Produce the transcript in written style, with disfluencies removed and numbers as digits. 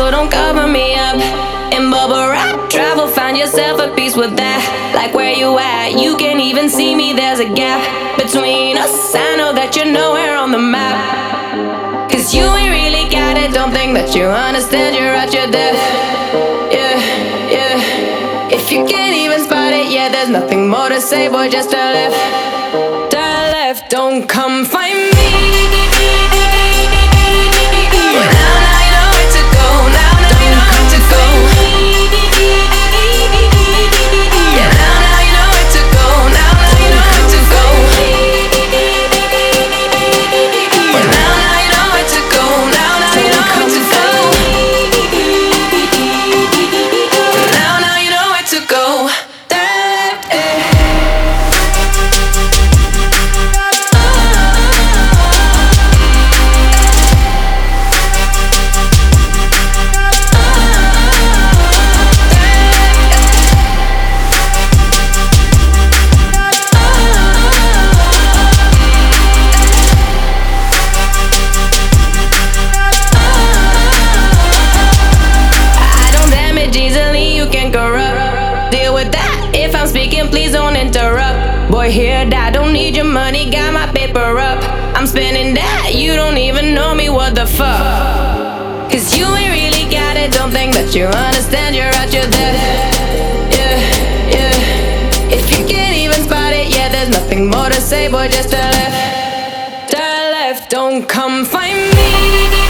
so don't cover me up. In bubble wrap, travel, find yourself a piece with that. Like where you at, you can even see me, there's a gap between us, I know that you're nowhere on the map. Cause you ain't really got it, don't think that you understand, you're at your depth. Yeah, yeah. If you can't even spot it, yeah, there's nothing more to say, boy, just turn left. Turn left, don't come find me. Please don't interrupt. Boy, hear that, don't need your money, got my paper up. I'm spending that, you don't even know me, what the fuck? Cause you ain't really got it, don't think that you understand, you're at your depth. Yeah, yeah. If you can't even spot it, yeah, there's nothing more to say, boy, just turn left. Turn left, don't come find me.